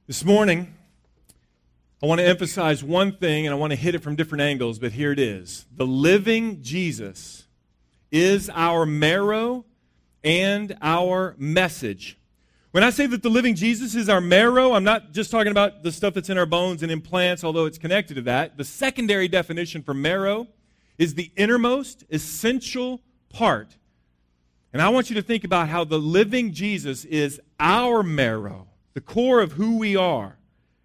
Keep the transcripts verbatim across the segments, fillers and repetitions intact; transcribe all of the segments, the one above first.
This morning, I want to emphasize one thing, and I want to hit it from different angles, but here it is. The living Jesus is our marrow and our message. When I say that the living Jesus is our marrow, I'm not just talking about the stuff that's in our bones and implants, although it's connected to that. The secondary definition for marrow is the innermost, essential part. And I want you to think about how the living Jesus is our marrow, the core of who we are.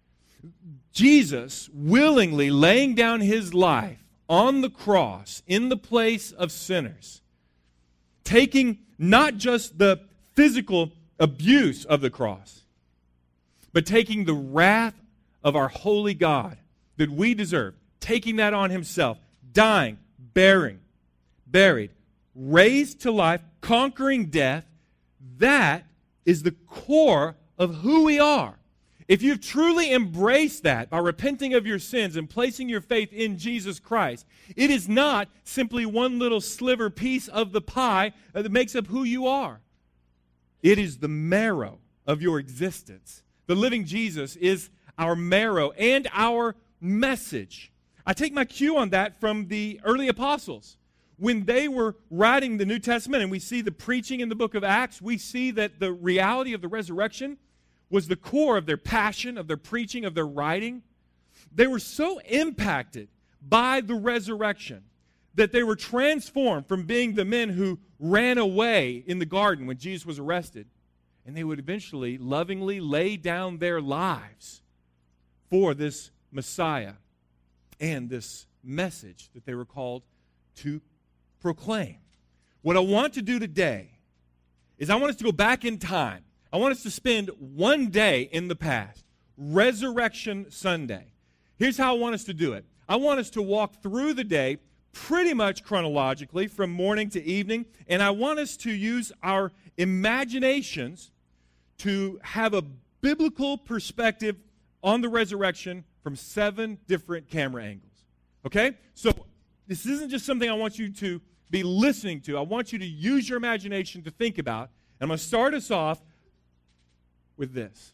Jesus willingly laying down his life on the cross in the place of sinners, taking not just the physical abuse of the cross, but taking the wrath of our holy God that we deserve, taking that on himself, dying, bearing, buried, raised to life, conquering death. That is the core of who we are. If you've truly embraced that by repenting of your sins and placing your faith in Jesus Christ, it is not simply one little sliver piece of the pie that makes up who you are. It is the marrow of your existence. The living Jesus is our marrow and our message. I take my cue on that from the early apostles. When they were writing the New Testament and we see the preaching in the book of Acts, we see that the reality of the resurrection was the core of their passion, of their preaching, of their writing. They were so impacted by the resurrection that they were transformed from being the men who ran away in the garden when Jesus was arrested. And they would eventually lovingly lay down their lives for this Messiah and this message that they were called to proclaim. What I want to do today is I want us to go back in time. I want us to spend one day in the past, Resurrection Sunday. Here's how I want us to do it. I want us to walk through the day pretty much chronologically from morning to evening, and I want us to use our imaginations to have a biblical perspective on the resurrection from seven different camera angles. Okay? So this isn't just something I want you to be listening to. I want you to use your imagination to think about. And I'm going to start us off with this.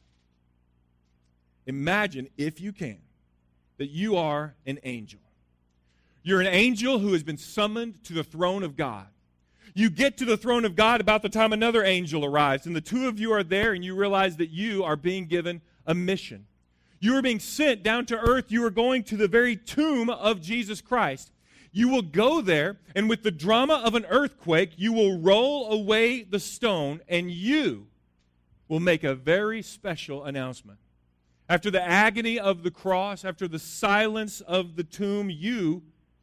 Imagine, if you can, that you are an angel. You're an angel who has been summoned to the throne of God. You get to the throne of God about the time another angel arrives, and the two of you are there, and you realize that you are being given a mission. You are being sent down to earth. You are going to the very tomb of Jesus Christ. You will go there, and with the drama of an earthquake, you will roll away the stone, and you will make a very special announcement. After the agony of the cross, after the silence of the tomb, you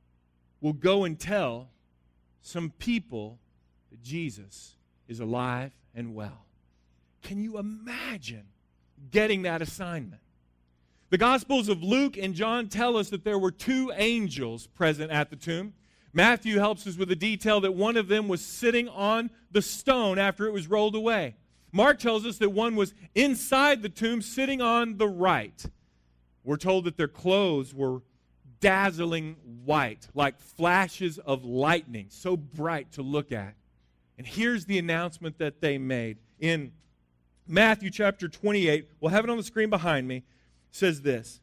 will go and tell some people that Jesus is alive and well. Can you imagine getting that assignment? The Gospels of Luke and John tell us that there were two angels present at the tomb. Matthew helps us with the detail that one of them was sitting on the stone after it was rolled away. Mark tells us that one was inside the tomb sitting on the right. We're told that their clothes were dazzling white, like flashes of lightning, so bright to look at. And here's the announcement that they made. In Matthew chapter twenty-eight, we'll have it on the screen behind me, says this,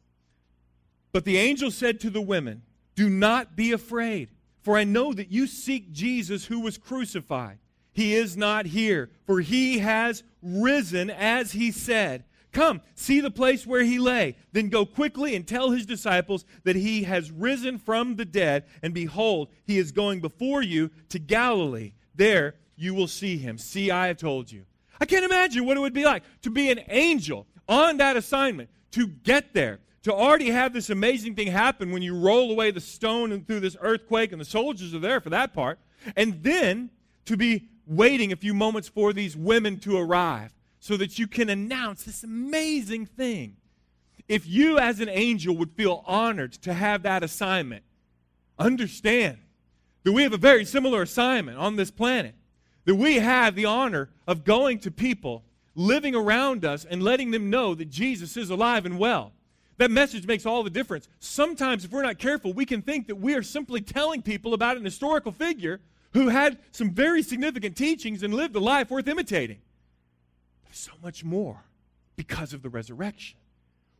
"But the angel said to the women, 'Do not be afraid, for I know that you seek Jesus who was crucified. He is not here, for he has risen as he said. Come, see the place where he lay. Then go quickly and tell his disciples that he has risen from the dead, and behold, he is going before you to Galilee. There you will see him. See, I have told you.'" I can't imagine what it would be like to be an angel on that assignment, to get there, to already have this amazing thing happen when you roll away the stone and through this earthquake, and the soldiers are there for that part, and then to be waiting a few moments for these women to arrive so that you can announce this amazing thing. If you as an angel would feel honored to have that assignment, understand that we have a very similar assignment on this planet, that we have the honor of going to people living around us and letting them know that Jesus is alive and well. That message makes all the difference. Sometimes, if we're not careful, we can think that we are simply telling people about an historical figure who had some very significant teachings and lived a life worth imitating. There's so much more because of the resurrection.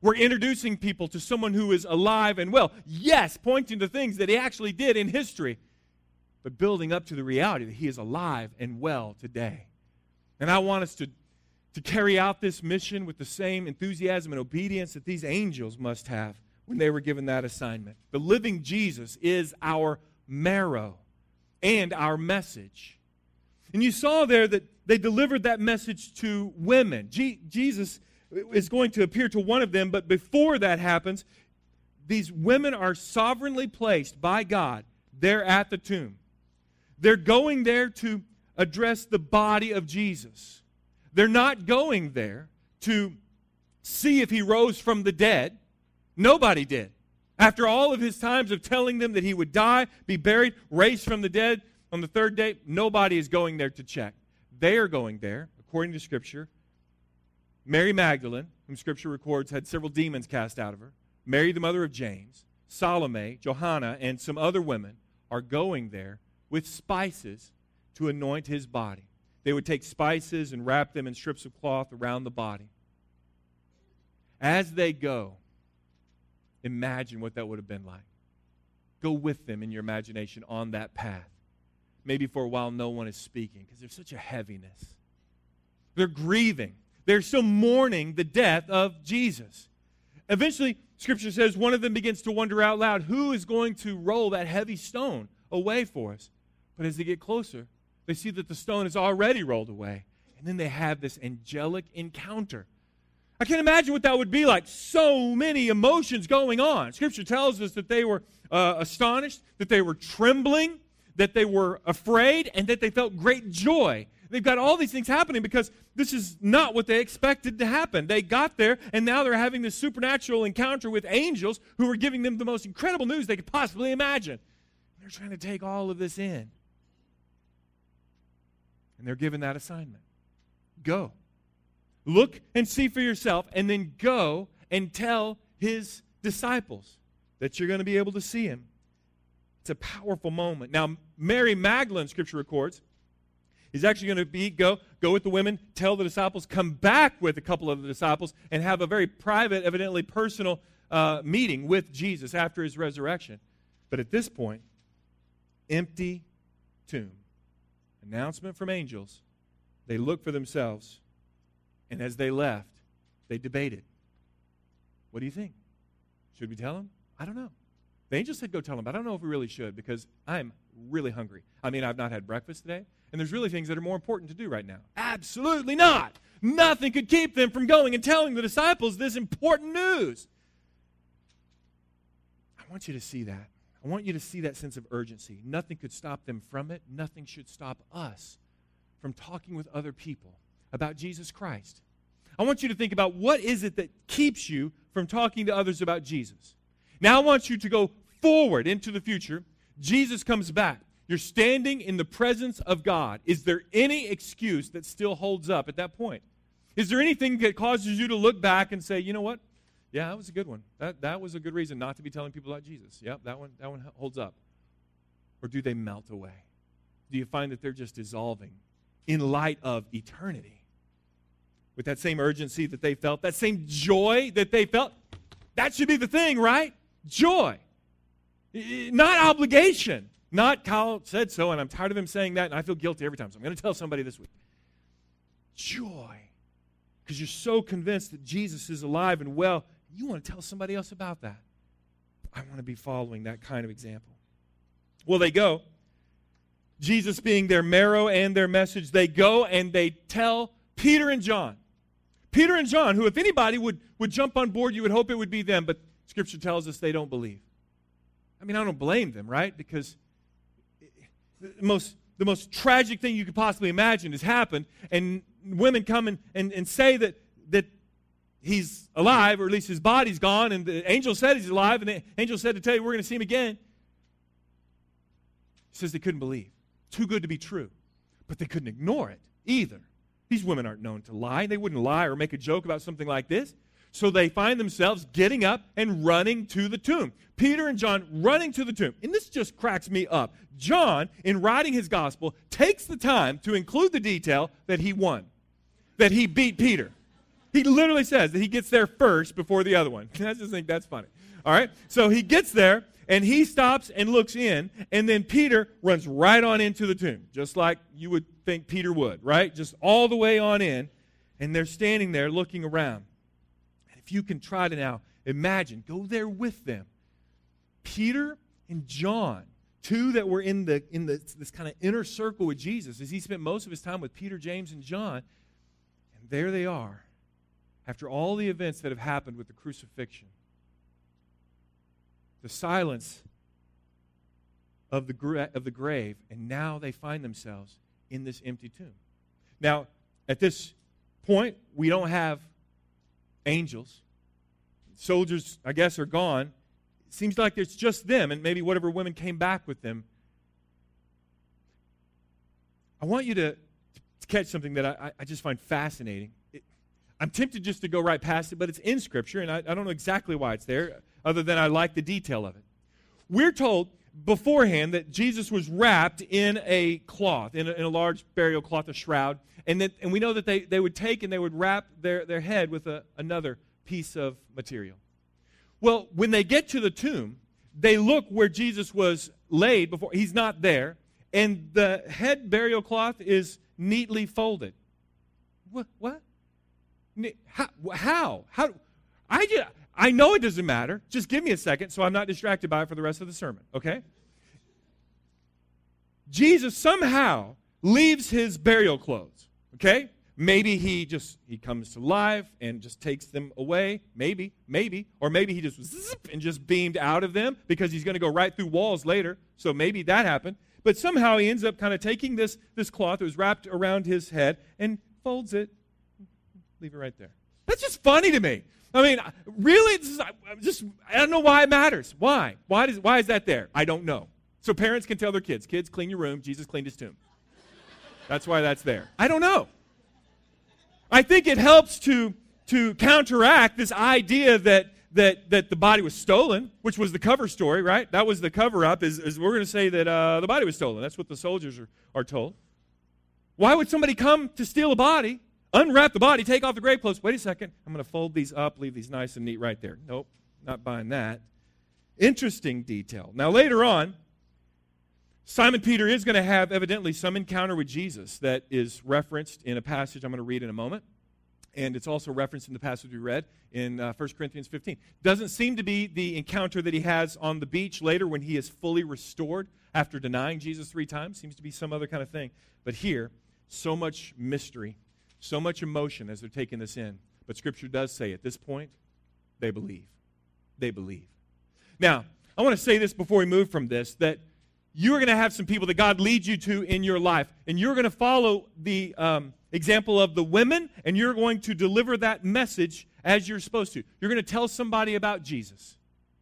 We're introducing people to someone who is alive and well. Yes, pointing to things that he actually did in history, but building up to the reality that he is alive and well today. And I want us to, to carry out this mission with the same enthusiasm and obedience that these angels must have when they were given that assignment. The living Jesus is our marrow and our message. And you saw there that they delivered that message to women. Je- Jesus is going to appear to one of them, but before that happens, these women are sovereignly placed by God there at the tomb. They're going there to address the body of Jesus. They're not going there to see if he rose from the dead. Nobody did. After all of his times of telling them that he would die, be buried, raised from the dead on the third day, nobody is going there to check. They are going there, according to Scripture. Mary Magdalene, whom Scripture records, had several demons cast out of her. Mary, the mother of James, Salome, Johanna, and some other women are going there with spices to anoint his body. They would take spices and wrap them in strips of cloth around the body. As they go, imagine what that would have been like. Go with them in your imagination on that path. Maybe for a while no one is speaking because there's such a heaviness. They're grieving. They're still mourning the death of Jesus. Eventually, Scripture says one of them begins to wonder out loud, who is going to roll that heavy stone away for us? But as they get closer, they see that the stone is already rolled away. And then they have this angelic encounter. I can't imagine what that would be like. So many emotions going on. Scripture tells us that they were uh, astonished, that they were trembling, that they were afraid, and that they felt great joy. They've got all these things happening because this is not what they expected to happen. They got there, and now they're having this supernatural encounter with angels who are giving them the most incredible news they could possibly imagine. They're trying to take all of this in. And they're given that assignment. Go. Look and see for yourself, and then go and tell his disciples that you're going to be able to see him. It's a powerful moment. Now, Mary Magdalene, Scripture records, is actually going to be go, go with the women, tell the disciples, come back with a couple of the disciples, and have a very private, evidently personal uh, meeting with Jesus after his resurrection. But at this point, empty tomb. Announcement from angels. They look for themselves. And as they left, they debated. What do you think? Should we tell them? I don't know. The angel said go tell them, but I don't know if we really should because I'm really hungry. I mean, I've not had breakfast today, and there's really things that are more important to do right now. Absolutely not. Nothing could keep them from going and telling the disciples this important news. I want you to see that. I want you to see that sense of urgency. Nothing could stop them from it. Nothing should stop us from talking with other people about Jesus Christ. I want you to think about what is it that keeps you from talking to others about Jesus. Now I want you to go forward into the future. Jesus comes back. You're standing in the presence of God. Is there any excuse that still holds up at that point? Is there anything that causes you to look back and say, you know what? Yeah, that was a good one. That, that was a good reason not to be telling people about Jesus. Yep, that one, that one holds up. Or do they melt away? Do you find that they're just dissolving in light of eternity? With that same urgency that they felt, that same joy that they felt, that should be the thing, right? Joy. Not obligation. Not Kyle said so, and I'm tired of him saying that, and I feel guilty every time, so I'm going to tell somebody this week. Joy. Because you're so convinced that Jesus is alive and well, you want to tell somebody else about that. I want to be following that kind of example. Well, they go. Jesus being their marrow and their message, they go and they tell Peter and John. Peter and John, who if anybody would, would jump on board, you would hope it would be them, but Scripture tells us they don't believe. I mean, I don't blame them, right? Because the most, the most tragic thing you could possibly imagine has happened, and women come and, and, and say that, that he's alive, or at least his body's gone, and the angel said he's alive, and the angel said to tell you we're going to see him again. He says they couldn't believe. Too good to be true. But they couldn't ignore it either. These women aren't known to lie. They wouldn't lie or make a joke about something like this. So they find themselves getting up and running to the tomb. Peter and John running to the tomb. And this just cracks me up. John, in writing his gospel, takes the time to include the detail that he won, that he beat Peter. He literally says that he gets there first before the other one. I just think that's funny. All right? So he gets there, and he stops and looks in, and then Peter runs right on into the tomb, just like you would think Peter would, right? Just all the way on in, and they're standing there looking around. And if you can try to now imagine, go there with them. Peter and John, two that were in the in the, this kind of inner circle with Jesus, as he spent most of his time with Peter, James, and John. And there they are, after all the events that have happened with the crucifixion. The silence of the, gra- of the grave, and now they find themselves in this empty tomb. Now, at this point, we don't have angels. Soldiers, I guess, are gone. It seems like it's just them, and maybe whatever women came back with them. I want you to, to catch something that I, I just find fascinating. It, I'm tempted just to go right past it, but it's in Scripture, and I, I don't know exactly why it's there, other than I like the detail of it. We're told beforehand that Jesus was wrapped in a cloth, in a, in a large burial cloth, a shroud, and that, and we know that they, they would take and they would wrap their, their head with a, another piece of material. Well, when they get to the tomb, they look where Jesus was laid before. He's not there, and the head burial cloth is neatly folded. What? What? How? How? How? I just... I know it doesn't matter. Just give me a second so I'm not distracted by it for the rest of the sermon, okay? Jesus somehow leaves his burial clothes, okay? Maybe he just, he comes to life and just takes them away. Maybe, maybe. Or maybe he just zip and just beamed out of them because he's going to go right through walls later. So maybe that happened. But somehow he ends up kind of taking this, this cloth that was wrapped around his head and folds it. Leave it right there. That's just funny to me. I mean, really, this is, just I don't know why it matters. Why? Why does why is that there? I don't know. So parents can tell their kids, kids, clean your room. Jesus cleaned his tomb. That's why that's there. I don't know. I think it helps to to counteract this idea that that that the body was stolen, which was the cover story, right? That was the cover-up, is, is we're going to say that uh, the body was stolen. That's what the soldiers are, are told. Why would somebody come to steal a body, unwrap the body, take off the grave clothes? Wait a second. I'm going to fold these up, leave these nice and neat right there. Nope, not buying that. Interesting detail. Now, later on, Simon Peter is going to have evidently some encounter with Jesus that is referenced in a passage I'm going to read in a moment. And it's also referenced in the passage we read in uh, First Corinthians fifteen. Doesn't seem to be the encounter that he has on the beach later when he is fully restored after denying Jesus three times. Seems to be some other kind of thing. But here, so much mystery. So much emotion as they're taking this in. But Scripture does say at this point, they believe. They believe. Now, I want to say this before we move from this, that you're going to have some people that God leads you to in your life, and you're going to follow the um, example of the women, and you're going to deliver that message as you're supposed to. You're going to tell somebody about Jesus.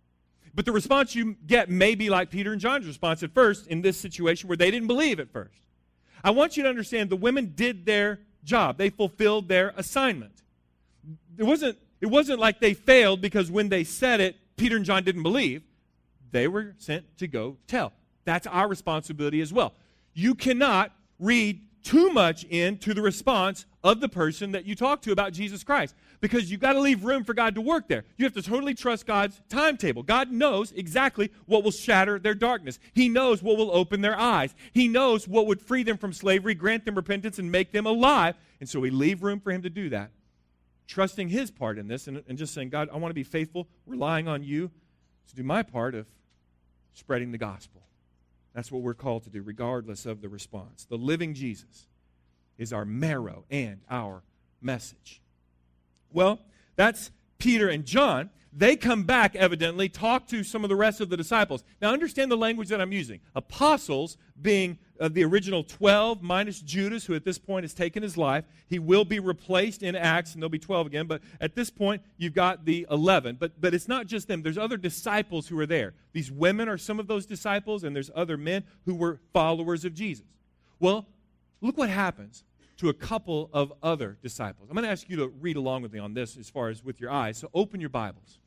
But the response you get may be like Peter and John's response at first in this situation where they didn't believe at first. I want you to understand the women did their job. They fulfilled their assignment. It wasn't, it wasn't like they failed because when they said it, Peter and John didn't believe. They were sent to go tell. That's our responsibility as well. You cannot read too much into the response of the person that you talk to about Jesus Christ because you've got to leave room for God to work there. You have to totally trust God's timetable. God knows exactly what will shatter their darkness. He knows what will open their eyes. He knows what would free them from slavery, grant them repentance, and make them alive. And so we leave room for him to do that. Trusting his part in this and, and just saying, God, I want to be faithful, relying on you to do my part of spreading the gospel. That's what we're called to do, regardless of the response. The living Jesus is our marrow and our message. Well, that's Peter and John. They come back, evidently, talk to some of the rest of the disciples. Now, understand the language that I'm using. Apostles being uh, the original twelve minus Judas, who at this point has taken his life. He will be replaced in Acts, and there'll be twelve again. But at this point, you've got the eleven. But, but it's not just them. There's other disciples who are there. These women are some of those disciples, and there's other men who were followers of Jesus. Well, look what happens to a couple of other disciples. I'm going to ask you to read along with me on this as far as with your eyes. So open your Bibles.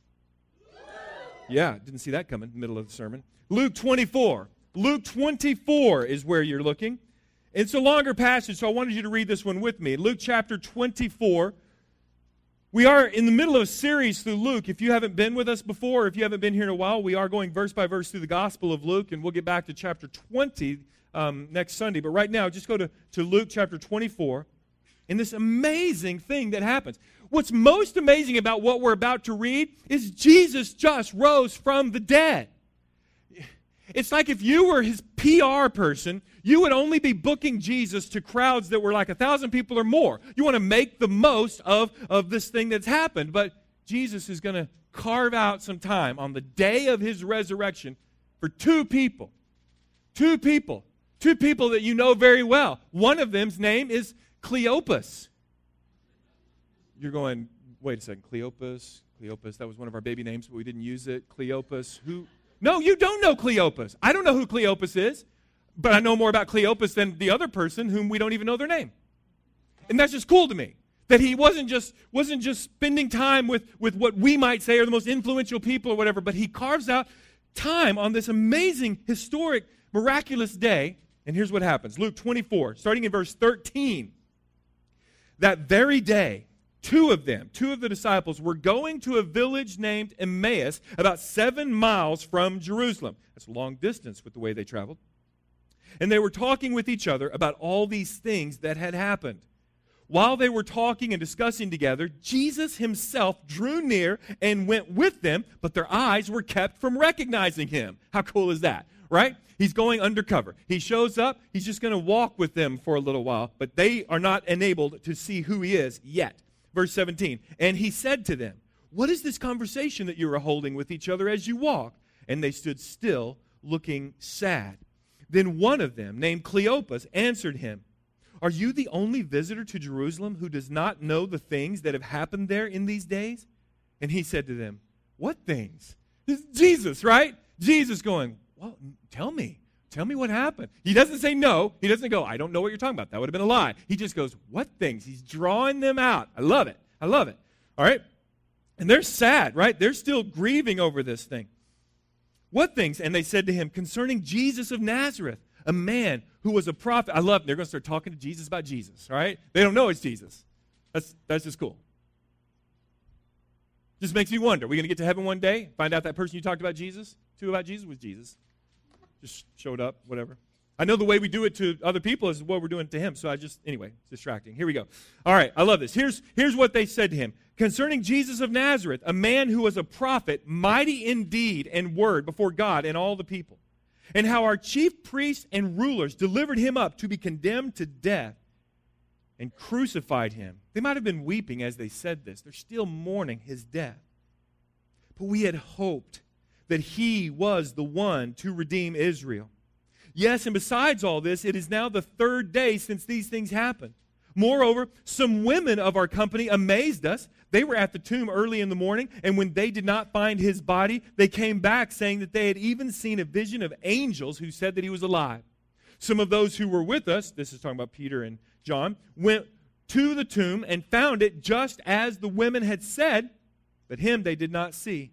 Yeah, didn't see that coming in the middle of the sermon. Luke twenty-four. Luke twenty-four is where you're looking. It's a longer passage, so I wanted you to read this one with me. Luke chapter twenty-four. We are in the middle of a series through Luke. If you haven't been with us before, or if you haven't been here in a while, we are going verse by verse through the Gospel of Luke, and we'll get back to chapter twenty um, next Sunday. But right now, just go to, to Luke chapter twenty-four, and this amazing thing that happens. What's most amazing about what we're about to read is Jesus just rose from the dead. It's like if you were his P R person, you would only be booking Jesus to crowds that were like a thousand people or more. You want to make the most of, of this thing that's happened. But Jesus is going to carve out some time on the day of his resurrection for two people. Two people. Two people that you know very well. One of them's name is Cleopas. You're going, wait a second, Cleopas? Cleopas, that was one of our baby names, but we didn't use it. Cleopas, who... No, you don't know Cleopas. I don't know who Cleopas is, but I know more about Cleopas than the other person whom we don't even know their name. And that's just cool to me, that he wasn't just wasn't just spending time with, with what we might say are the most influential people or whatever, but he carves out time on this amazing, historic, miraculous day. And here's what happens. Luke twenty-four, starting in verse thirteen. That very day, Two of them, two of the disciples, were going to a village named Emmaus, about seven miles from Jerusalem. That's a long distance with the way they traveled. And they were talking with each other about all these things that had happened. While they were talking and discussing together, Jesus himself drew near and went with them, but their eyes were kept from recognizing him. How cool is that, right? He's going undercover. He shows up. He's just going to walk with them for a little while, but they are not enabled to see who he is yet. Verse seventeen, and he said to them, what is this conversation that you are holding with each other as you walk? And they stood still, looking sad. Then one of them, named Cleopas, answered him, are you the only visitor to Jerusalem who does not know the things that have happened there in these days? And he said to them, what things? This is Jesus, right? Jesus going, well, tell me. Tell me what happened. He doesn't say no. He doesn't go, I don't know what you're talking about. That would have been a lie. He just goes, what things? He's drawing them out. I love it. I love it. All right? And they're sad, right? They're still grieving over this thing. What things? And they said to him, concerning Jesus of Nazareth, a man who was a prophet. I love it. They're going to start talking to Jesus about Jesus, all right? They don't know it's Jesus. That's, that's just cool. Just makes me wonder. Are we going to get to heaven one day, find out that person you talked about Jesus, to about Jesus was Jesus? Just showed up, whatever. I know the way we do it to other people is what we're doing to him. So I just, anyway, it's distracting. Here we go. All right, I love this. Here's, here's what they said to him. Concerning Jesus of Nazareth, a man who was a prophet, mighty in deed and word before God and all the people, and how our chief priests and rulers delivered him up to be condemned to death and crucified him. They might have been weeping as they said this. They're still mourning his death. But we had hoped that he was the one to redeem Israel. Yes, and besides all this, it is now the third day since these things happened. Moreover, some women of our company amazed us. They were at the tomb early in the morning, and when they did not find his body, they came back saying that they had even seen a vision of angels who said that he was alive. Some of those who were with us, this is talking about Peter and John, went to the tomb and found it just as the women had said, but him they did not see.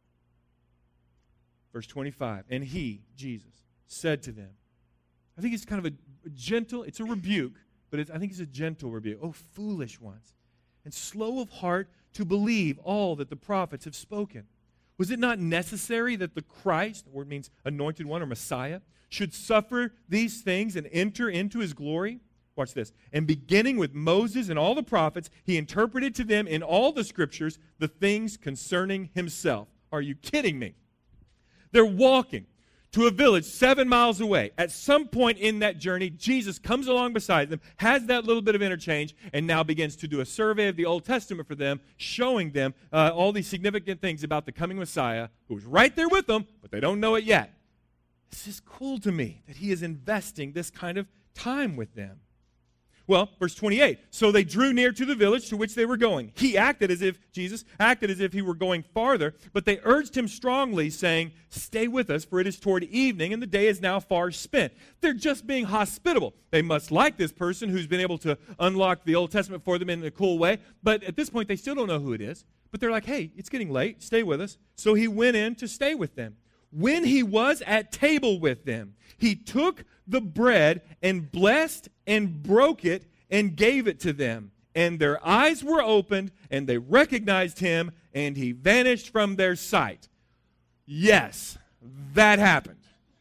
Verse twenty-five, and he, Jesus, said to them, I think it's kind of a, a gentle, it's a rebuke, but it's, I think it's a gentle rebuke. Oh, foolish ones, and slow of heart to believe all that the prophets have spoken. Was it not necessary that the Christ, the word means anointed one or Messiah, should suffer these things and enter into his glory? Watch this. And beginning with Moses and all the prophets, he interpreted to them in all the scriptures the things concerning himself. Are you kidding me? They're walking to a village seven miles away. At some point in that journey, Jesus comes along beside them, has that little bit of interchange, and now begins to do a survey of the Old Testament for them, showing them uh, all these significant things about the coming Messiah, who is right there with them, but they don't know it yet. This is cool to me that he is investing this kind of time with them. Well, verse twenty-eight, so they drew near to the village to which they were going. He acted as if, Jesus acted as if he were going farther, but they urged him strongly, saying, stay with us, for it is toward evening, and the day is now far spent. They're just being hospitable. They must like this person who's been able to unlock the Old Testament for them in a cool way, but at this point, they still don't know who it is. But they're like, hey, it's getting late, stay with us. So he went in to stay with them. When he was at table with them, he took the bread and blessed and broke it and gave it to them. and their eyes were opened, and they recognized him, and he vanished from their sight. Yes, that happened.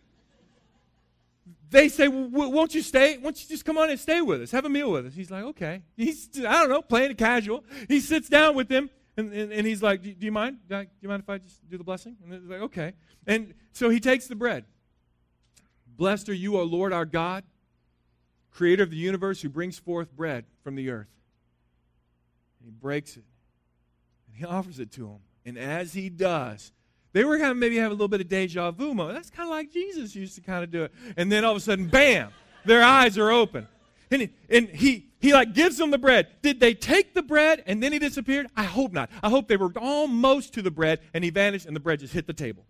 They say, well, won't you stay? Won't you just come on and stay with us? Have a meal with us. He's like, okay. He's, I don't know, playing it casual. He sits down with them, and, and, and he's like, do, do you mind? Do, I, do you mind if I just do the blessing? And they're like, okay. And so he takes the bread. Blessed are you, O Lord our God, creator of the universe, who brings forth bread from the earth. And he breaks it, and he offers it to him. And as he does, they were kind of maybe have a little bit of deja vu moment. That's kind of like Jesus used to kind of do it. And then all of a sudden, bam, their eyes are open. And, he, and he, he like gives them the bread. Did they take the bread and then he disappeared? I hope not. I hope they were almost to the bread and he vanished and the bread just hit the table.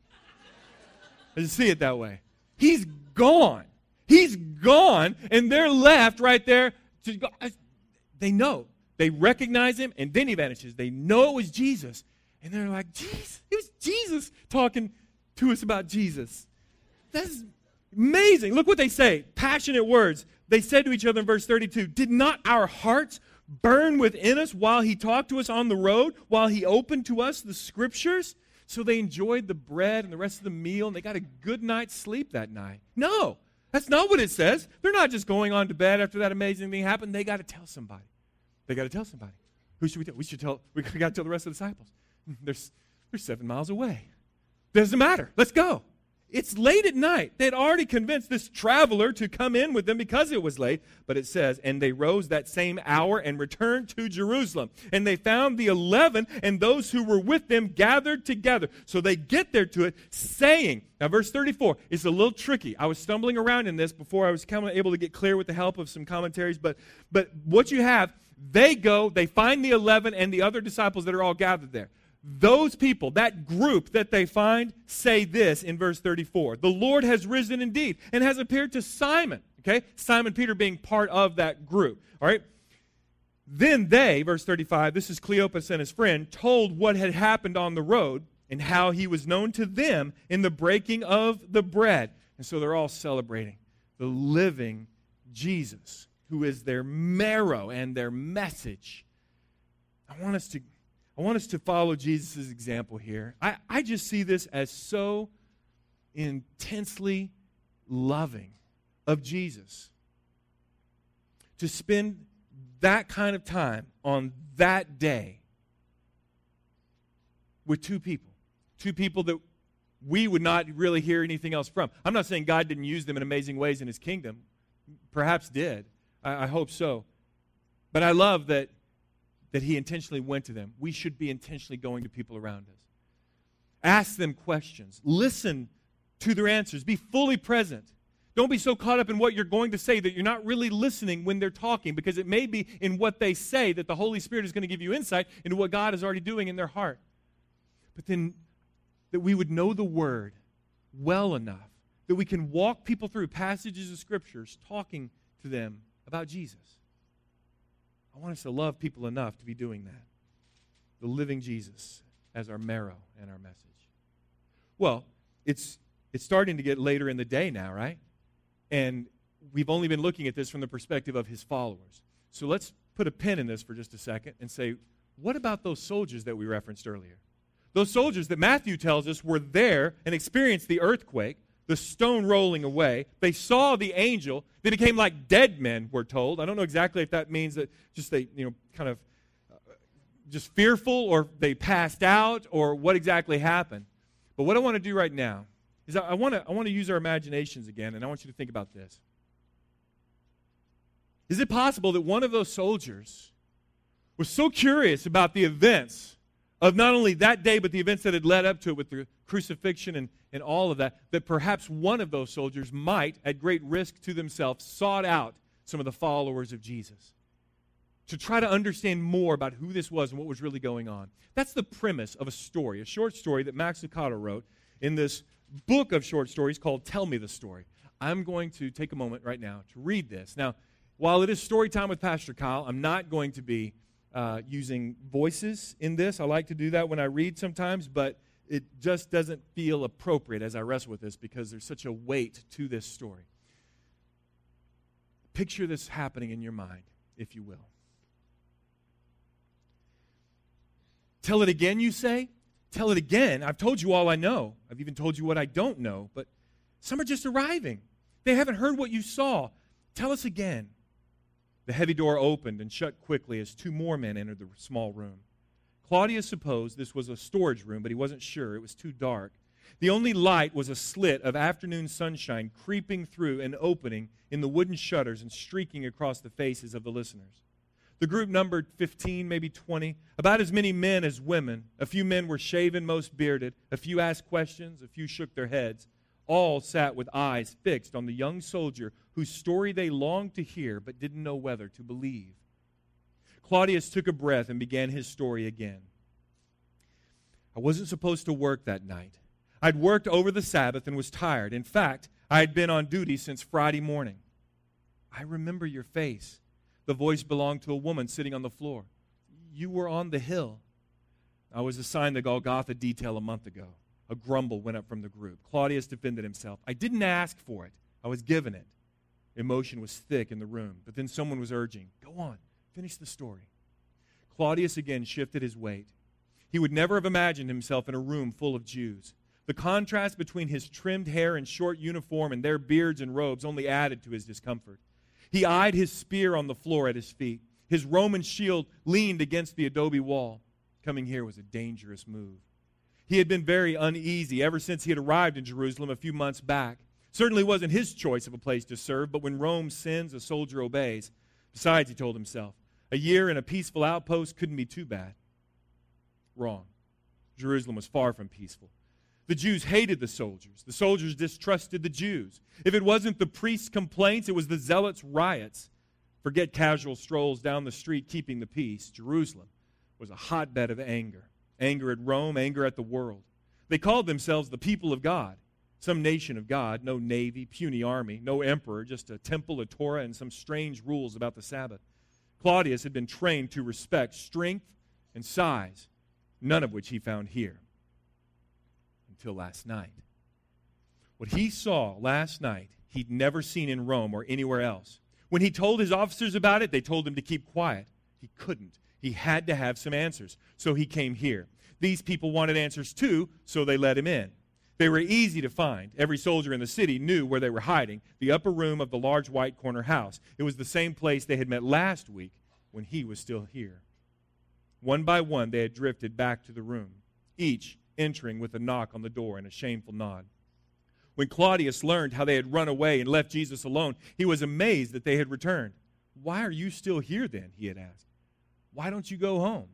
I just see it that way. He's gone. He's gone and they're left right there. To go. They know. They recognize him and then he vanishes. They know it was Jesus. And they're like, Jesus, it was Jesus talking to us about Jesus. That's amazing. Look what they say. Passionate words. They said to each other in verse thirty-two, did not our hearts burn within us while he talked to us on the road, while he opened to us the scriptures? So they enjoyed the bread and the rest of the meal, and they got a good night's sleep that night. No, that's not what it says. They're not just going on to bed after that amazing thing happened. They got to tell somebody. They got to tell somebody. Who should we tell? We should tell, we got to tell the rest of the disciples. They're, they're seven miles away. Doesn't matter. Let's go. It's late at night. They had already convinced this traveler to come in with them because it was late. But it says, and they rose that same hour and returned to Jerusalem. And they found the eleven and those who were with them gathered together. So they get there to it saying, now verse thirty-four is a little tricky. I was stumbling around in this before I was kind of able to get clear with the help of some commentaries. But, but what you have, they go, they find the eleven and the other disciples that are all gathered there. Those people, that group that they find, say this in verse thirty-four. The Lord has risen indeed and has appeared to Simon. Okay? Simon Peter being part of that group. All right? Then they, verse thirty-five, this is Cleopas and his friend, told what had happened on the road and how he was known to them in the breaking of the bread. And so they're all celebrating the living Jesus, who is their marrow and their message. I want us to I want us to follow Jesus' example here. I, I just see this as so intensely loving of Jesus. To spend that kind of time on that day with two people. Two people that we would not really hear anything else from. I'm not saying God didn't use them in amazing ways in his kingdom. Perhaps did. I, I hope so. But I love that that he intentionally went to them. We should be intentionally going to people around us. Ask them questions. Listen to their answers. Be fully present. Don't be so caught up in what you're going to say that you're not really listening when they're talking, because it may be in what they say that the Holy Spirit is going to give you insight into what God is already doing in their heart. But then that we would know the Word well enough that we can walk people through passages of Scriptures talking to them about Jesus. I want us to love people enough to be doing that. The living Jesus as our marrow and our message. Well, it's it's starting to get later in the day now, right? And we've only been looking at this from the perspective of his followers. So let's put a pin in this for just a second and say, what about those soldiers that we referenced earlier? Those soldiers that Matthew tells us were there and experienced the earthquake, the stone rolling away. They saw the angel. They became like dead men, we're told. I don't know exactly if that means that just they, you know, kind of uh, just fearful, or they passed out, or what exactly happened. But what I want to do right now is I want to I want to use our imaginations again, and I want you to think about this. Is it possible that one of those soldiers was so curious about the events of not only that day, but the events that had led up to it with the crucifixion and, and all of that, that perhaps one of those soldiers might, at great risk to themselves, sought out some of the followers of Jesus to try to understand more about who this was and what was really going on? That's the premise of a story, a short story that Max Lucado wrote in this book of short stories called Tell Me the Story. I'm going to take a moment right now to read this. Now, while it is story time with Pastor Kyle, I'm not going to be Uh, using voices in this. I like to do that when I read sometimes, but it just doesn't feel appropriate as I wrestle with this because there's such a weight to this story. Picture this happening in your mind, if you will. Tell it again, you say? Tell it again. I've told you all I know. I've even told you what I don't know, but some are just arriving. They haven't heard what you saw. Tell us again. The heavy door opened and shut quickly as two more men entered the small room. Claudius supposed this was a storage room, but he wasn't sure. It was too dark. The only light was a slit of afternoon sunshine creeping through an opening in the wooden shutters and streaking across the faces of the listeners. The group numbered fifteen, maybe twenty, about as many men as women. A few men were shaven, most bearded. A few asked questions, a few shook their heads. All sat with eyes fixed on the young soldier whose story they longed to hear but didn't know whether to believe. Claudius took a breath and began his story again. I wasn't supposed to work that night. I'd worked over the Sabbath and was tired. In fact, I had been on duty since Friday morning. I remember your face. The voice belonged to a woman sitting on the floor. You were on the hill. I was assigned the Golgotha detail a month ago. A grumble went up from the group. Claudius defended himself. I didn't ask for it. I was given it. Emotion was thick in the room, but then someone was urging, go on, finish the story. Claudius again shifted his weight. He would never have imagined himself in a room full of Jews. The contrast between his trimmed hair and short uniform and their beards and robes only added to his discomfort. He eyed his spear on the floor at his feet. His Roman shield leaned against the adobe wall. Coming here was a dangerous move. He had been very uneasy ever since he had arrived in Jerusalem a few months back. Certainly wasn't his choice of a place to serve, but when Rome sends, a soldier obeys. Besides, he told himself, a year in a peaceful outpost couldn't be too bad. Wrong. Jerusalem was far from peaceful. The Jews hated the soldiers. The soldiers distrusted the Jews. If it wasn't the priests' complaints, it was the zealots' riots. Forget casual strolls down the street keeping the peace. Jerusalem was a hotbed of anger. Anger at Rome, anger at the world. They called themselves the people of God, some nation of God, no navy, puny army, no emperor, just a temple, a Torah, and some strange rules about the Sabbath. Claudius had been trained to respect strength and size, none of which he found here until last night. What he saw last night, he'd never seen in Rome or anywhere else. When he told his officers about it, they told him to keep quiet. He couldn't. He had to have some answers, so he came here. These people wanted answers too, so they let him in. They were easy to find. Every soldier in the city knew where they were hiding, the upper room of the large white corner house. It was the same place they had met last week when he was still here. One by one, they had drifted back to the room, each entering with a knock on the door and a shameful nod. When Claudius learned how they had run away and left Jesus alone, he was amazed that they had returned. Why are you still here then? He had asked. Why don't you go home?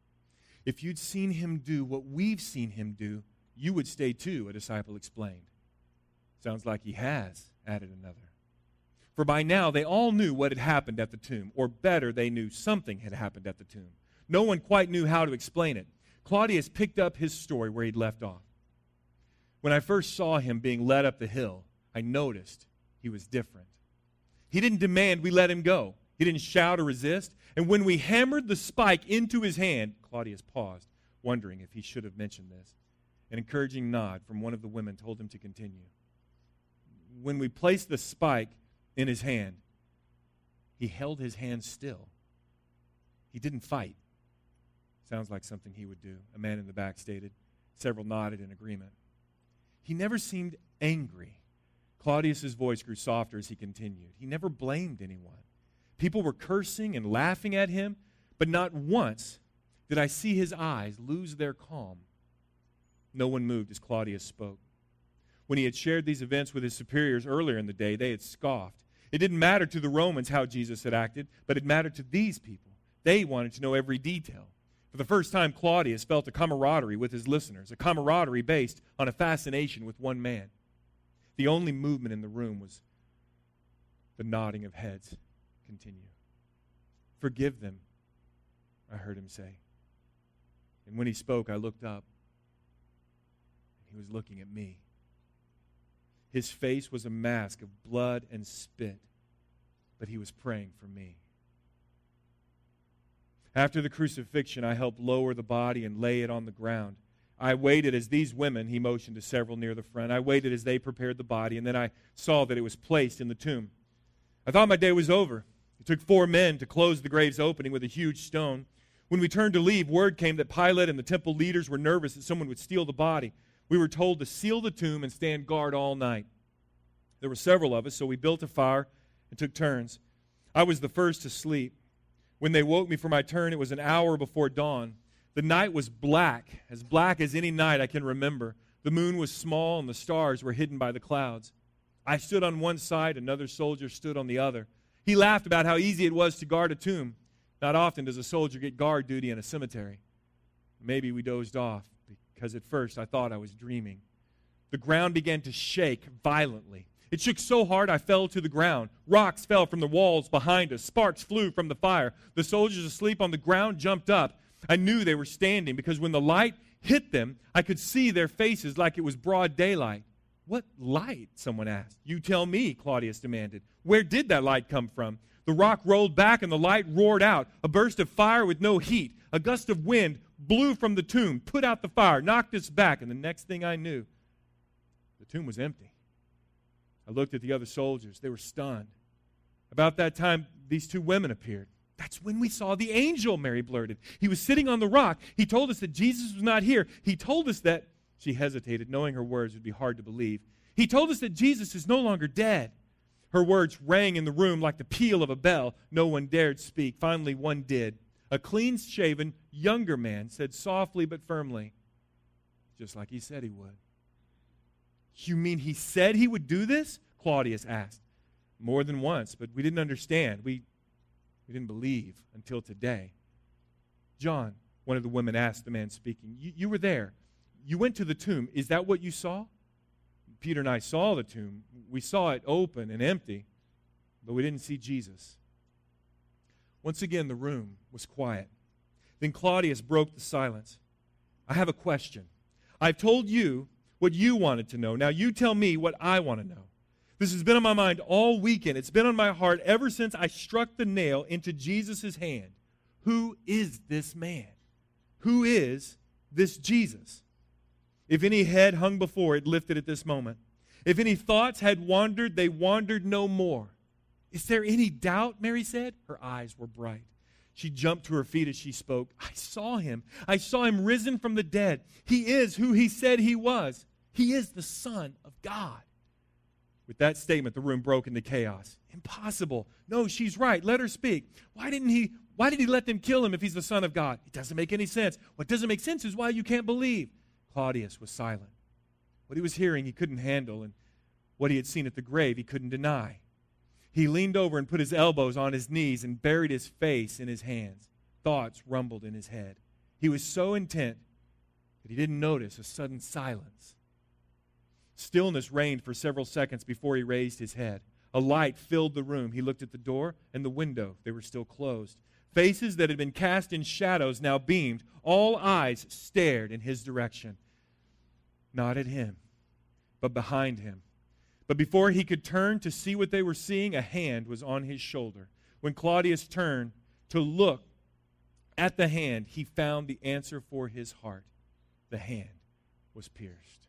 If you'd seen him do what we've seen him do, you would stay too, a disciple explained. Sounds like he has, added another. For by now they all knew what had happened at the tomb, or better, they knew something had happened at the tomb. No one quite knew how to explain it. Claudius picked up his story where he'd left off. When I first saw him being led up the hill, I noticed he was different. He didn't demand we let him go. He didn't shout or resist. And when we hammered the spike into his hand, Claudius paused, wondering if he should have mentioned this. An encouraging nod from one of the women told him to continue. When we placed the spike in his hand, he held his hand still. He didn't fight. Sounds like something he would do, a man in the back stated. Several nodded in agreement. He never seemed angry. Claudius's voice grew softer as he continued. He never blamed anyone. People were cursing and laughing at him, but not once did I see his eyes lose their calm. No one moved as Claudius spoke. When he had shared these events with his superiors earlier in the day, they had scoffed. It didn't matter to the Romans how Jesus had acted, but it mattered to these people. They wanted to know every detail. For the first time, Claudius felt a camaraderie with his listeners, a camaraderie based on a fascination with one man. The only movement in the room was the nodding of heads. Continue. Forgive them, I heard him say. And when he spoke, I looked up. He was looking at me. His face was a mask of blood and spit, but he was praying for me. After the crucifixion, I helped lower the body and lay it on the ground. I waited as these women, he motioned to several near the front, I waited as they prepared the body, and then I saw that it was placed in the tomb. I thought my day was over. It took four men to close the grave's opening with a huge stone. When we turned to leave, word came that Pilate and the temple leaders were nervous that someone would steal the body. We were told to seal the tomb and stand guard all night. There were several of us, so we built a fire and took turns. I was the first to sleep. When they woke me for my turn, it was an hour before dawn. The night was black, as black as any night I can remember. The moon was small and the stars were hidden by the clouds. I stood on one side, another soldier stood on the other. He laughed about how easy it was to guard a tomb. Not often does a soldier get guard duty in a cemetery. Maybe we dozed off, because at first I thought I was dreaming. The ground began to shake violently. It shook so hard I fell to the ground. Rocks fell from the walls behind us. Sparks flew from the fire. The soldiers asleep on the ground jumped up. I knew they were standing because when the light hit them, I could see their faces like it was broad daylight. What light? Someone asked. You tell me, Claudius demanded. Where did that light come from? The rock rolled back and the light roared out. A burst of fire with no heat. A gust of wind blew from the tomb, put out the fire, knocked us back, and the next thing I knew, the tomb was empty. I looked at the other soldiers. They were stunned. About that time, these two women appeared. That's when we saw the angel, Mary blurted. He was sitting on the rock. He told us that Jesus was not here. He told us that, she hesitated, knowing her words would be hard to believe. He told us that Jesus is no longer dead. Her words rang in the room like the peal of a bell. No one dared speak. Finally, one did. A clean-shaven, younger man said softly but firmly, just like he said he would. You mean he said he would do this? Claudius asked. More than once, but we didn't understand. We, we didn't believe until today. John, one of the women asked the man speaking, you, you were there. You went to the tomb. Is that what you saw? Peter and I saw the tomb. We saw it open and empty, but we didn't see Jesus. Once again, the room was quiet. Then Claudius broke the silence. I have a question. I've told you what you wanted to know. Now you tell me what I want to know. This has been on my mind all weekend. It's been on my heart ever since I struck the nail into Jesus' hand. Who is this man? Who is this Jesus? If any head hung before it, lifted at this moment. If any thoughts had wandered, they wandered no more. Is there any doubt, Mary said? Her eyes were bright. She jumped to her feet as she spoke. I saw him. I saw him risen from the dead. He is who he said he was. He is the Son of God. With that statement, the room broke into chaos. Impossible. No, she's right. Let her speak. Why didn't he, why did he let them kill him if he's the Son of God? It doesn't make any sense. What doesn't make sense is why you can't believe. Claudius was silent. What he was hearing, he couldn't handle, and what he had seen at the grave, he couldn't deny. He leaned over and put his elbows on his knees and buried his face in his hands. Thoughts rumbled in his head. He was so intent that he didn't notice a sudden silence. Stillness reigned for several seconds before he raised his head. A light filled the room. He looked at the door and the window. They were still closed. Faces that had been cast in shadows now beamed. All eyes stared in his direction. Not at him, but behind him. But before he could turn to see what they were seeing, a hand was on his shoulder. When Claudius turned to look at the hand, he found the answer for his heart. The hand was pierced.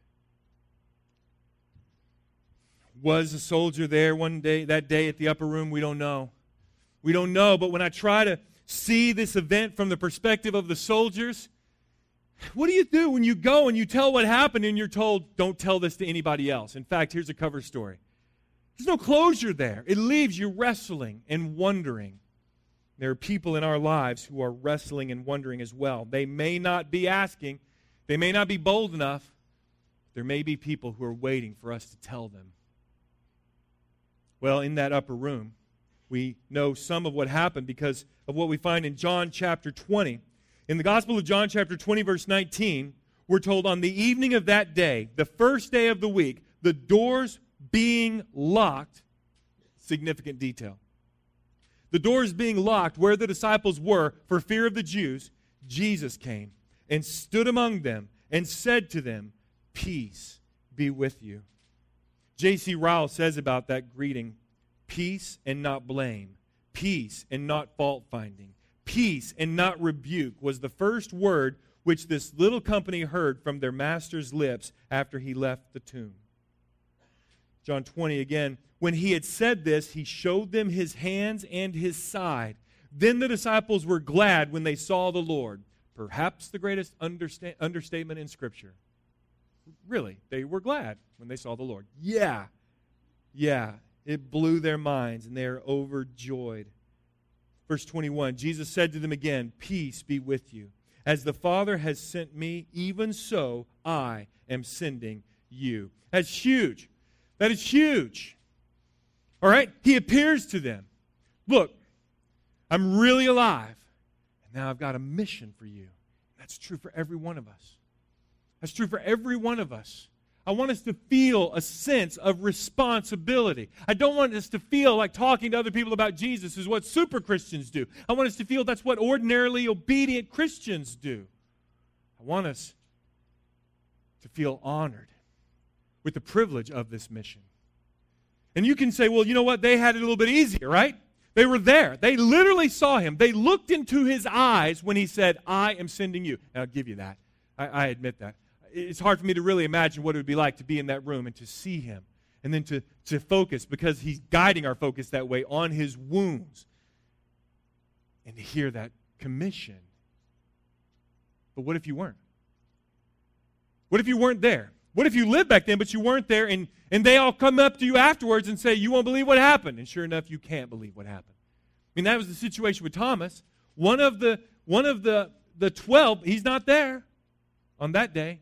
Was a soldier there one day, that day at the upper room? We don't know. We don't know, but when I try to see this event from the perspective of the soldiers, what do you do when you go and you tell what happened and you're told, don't tell this to anybody else? In fact, here's a cover story. There's no closure there. It leaves you wrestling and wondering. There are people in our lives who are wrestling and wondering as well. They may not be asking. They may not be bold enough. There may be people who are waiting for us to tell them. Well, in that upper room, we know some of what happened because of what we find in John chapter twenty. In the Gospel of John chapter twenty, verse nineteen, we're told on the evening of that day, the first day of the week, the doors being locked, significant detail. The doors being locked where the disciples were for fear of the Jews, Jesus came and stood among them and said to them, peace be with you. J C Ryle says about that greeting, peace and not blame, peace and not fault-finding, peace and not rebuke was the first word which this little company heard from their master's lips after he left the tomb. John twenty again, when he had said this, he showed them his hands and his side. Then the disciples were glad when they saw the Lord. Perhaps the greatest understa- understatement in Scripture. Really, they were glad when they saw the Lord. Yeah, yeah, it blew their minds, and they are overjoyed. Verse twenty-one, Jesus said to them again, peace be with you. As the Father has sent me, even so I am sending you. That's huge. That is huge. All right? He appears to them. Look, I'm really alive, and now I've got a mission for you. That's true for every one of us. That's true for every one of us. I want us to feel a sense of responsibility. I don't want us to feel like talking to other people about Jesus is what super Christians do. I want us to feel that's what ordinarily obedient Christians do. I want us to feel honored with the privilege of this mission. And you can say, well, you know what? They had it a little bit easier, right? They were there. They literally saw him. They looked into his eyes when he said, I am sending you. And I'll give you that. I, I admit that. It's hard for me to really imagine what it would be like to be in that room and to see him and then to, to focus, because he's guiding our focus that way, on his wounds, and to hear that commission. But what if you weren't? What if you weren't there? What if you lived back then, but you weren't there, and, and they all come up to you afterwards and say, you won't believe what happened? And sure enough, you can't believe what happened. I mean, that was the situation with Thomas. One of the, one of the, the twelve, he's not there on that day.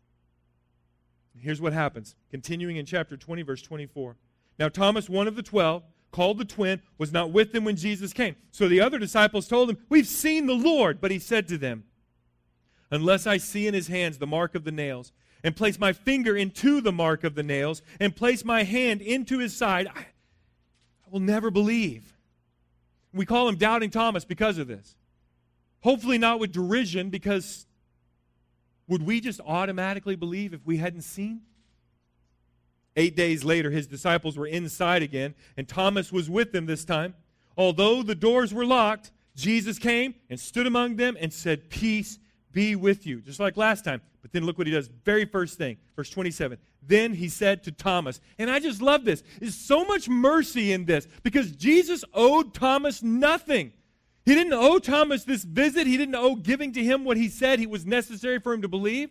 Here's what happens. Continuing in chapter twenty, verse twenty-four. Now Thomas, one of the twelve, called the twin, was not with them when Jesus came. So the other disciples told him, we've seen the Lord. But he said to them, unless I see in his hands the mark of the nails, and place my finger into the mark of the nails, and place my hand into his side, I, I will never believe. We call him Doubting Thomas because of this. Hopefully not with derision, because would we just automatically believe if we hadn't seen? Eight days later, his disciples were inside again, and Thomas was with them this time. Although the doors were locked, Jesus came and stood among them and said, peace be with you, just like last time. But then look what he does. Very first thing, verse twenty-seven. Then he said to Thomas, and I just love this. There's so much mercy in this, because Jesus owed Thomas nothing. He didn't owe Thomas this visit. He didn't owe giving to him what he said he was necessary for him to believe.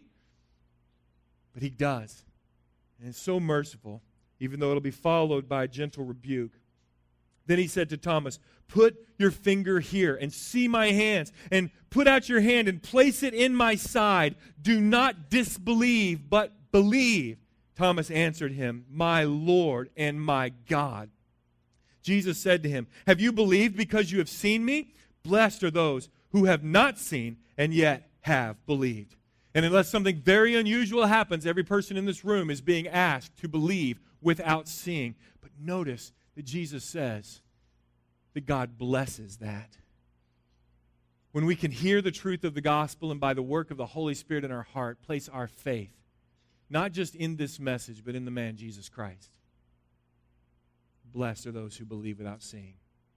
But he does. And it's so merciful, even though it'll be followed by a gentle rebuke. Then he said to Thomas, put your finger here and see my hands, and put out your hand and place it in my side. Do not disbelieve, but believe. Thomas answered him, my Lord and my God. Jesus said to him, have you believed because you have seen me? Blessed are those who have not seen and yet have believed. And unless something very unusual happens, every person in this room is being asked to believe without seeing. But notice that Jesus says that God blesses that. When we can hear the truth of the gospel and by the work of the Holy Spirit in our heart, place our faith, not just in this message, but in the man Jesus Christ. Blessed are those who believe without seeing.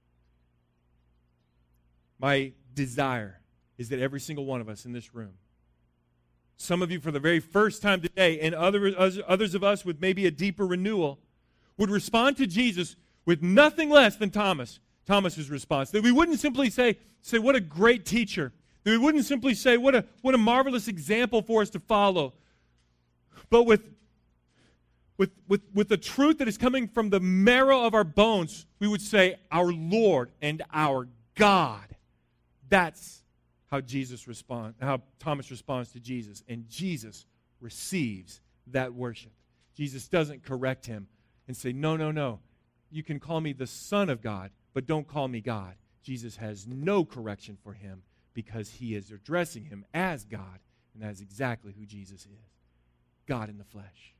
My desire is that every single one of us in this room, some of you for the very first time today, and other, others of us with maybe a deeper renewal, would respond to Jesus with nothing less than Thomas, Thomas's response. That we wouldn't simply say, say, what a great teacher. That we wouldn't simply say, what a, what a marvelous example for us to follow. But with, with, with, with the truth that is coming from the marrow of our bones, we would say, our Lord and our God. That's how Jesus responds, how Thomas responds to Jesus. And Jesus receives that worship. Jesus doesn't correct him and say, no, no, no. You can call me the Son of God, but don't call me God. Jesus has no correction for him because he is addressing him as God, and that is exactly who Jesus is. God in the flesh.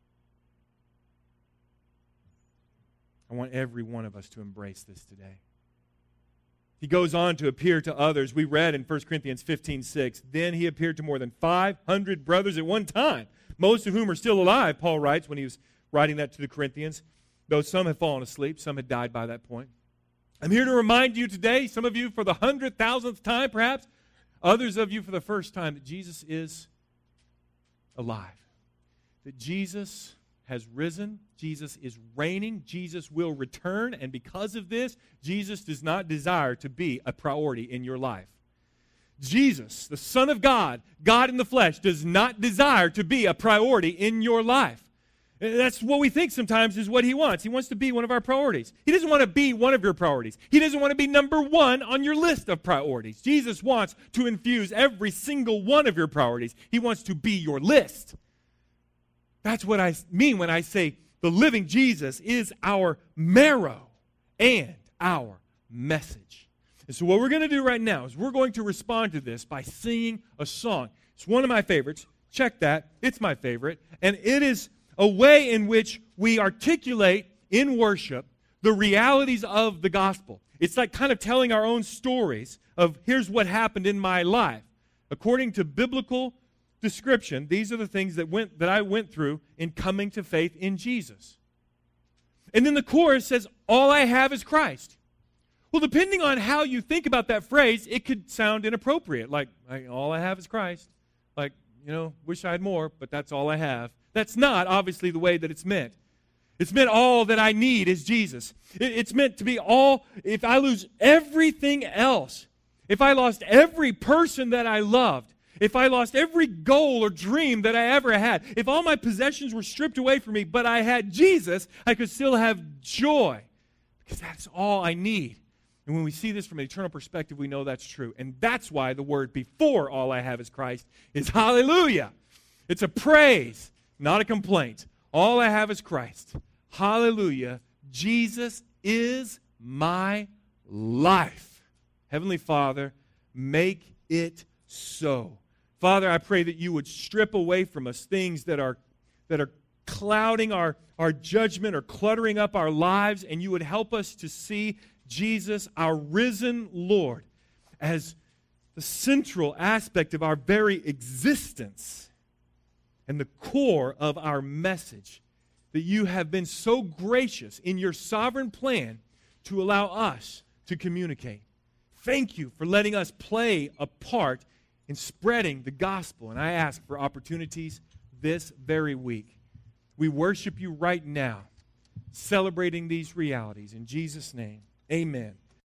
I want every one of us to embrace this today. He goes on to appear to others. We read in First Corinthians fifteen six, then he appeared to more than five hundred brothers at one time, most of whom are still alive, Paul writes when he was writing that to the Corinthians, though some have fallen asleep, some had died by that point. I'm here to remind you today, some of you for the hundred thousandth time perhaps, others of you for the first time, that Jesus is alive. That Jesus has risen. Jesus is reigning. Jesus will return. And because of this, Jesus does not desire to be a priority in your life. Jesus, the Son of God, God in the flesh, does not desire to be a priority in your life. That's what we think sometimes is what he wants. He wants to be one of our priorities. He doesn't want to be one of your priorities. He doesn't want to be number one on your list of priorities. Jesus wants to infuse every single one of your priorities. He wants to be your list. That's what I mean when I say the living Jesus is our marrow and our message. And so what we're going to do right now is we're going to respond to this by singing a song. It's one of my favorites. Check that. It's my favorite. And it is a way in which we articulate in worship the realities of the gospel. It's like kind of telling our own stories of here's what happened in my life. According to biblical description, these are the things that went that I went through in coming to faith in Jesus. And then the chorus says, all I have is Christ. Well, depending on how you think about that phrase, it could sound inappropriate. Like, like, all I have is Christ. Like, you know, wish I had more, but that's all I have. That's not, obviously, the way that it's meant. It's meant all that I need is Jesus. It, it's meant to be all, if I lose everything else, if I lost every person that I loved, if I lost every goal or dream that I ever had, if all my possessions were stripped away from me, but I had Jesus, I could still have joy because that's all I need. And when we see this from an eternal perspective, we know that's true. And that's why the word before all I have is Christ is hallelujah. It's a praise, not a complaint. All I have is Christ. Hallelujah. Jesus is my life. Heavenly Father, make it so. Father, I pray that you would strip away from us things that are, that are clouding our, our judgment or cluttering up our lives, and you would help us to see Jesus, our risen Lord, as the central aspect of our very existence and the core of our message, that you have been so gracious in your sovereign plan to allow us to communicate. Thank you for letting us play a part in spreading the gospel, and I ask for opportunities this very week. We worship you right now, celebrating these realities. In Jesus' name, amen.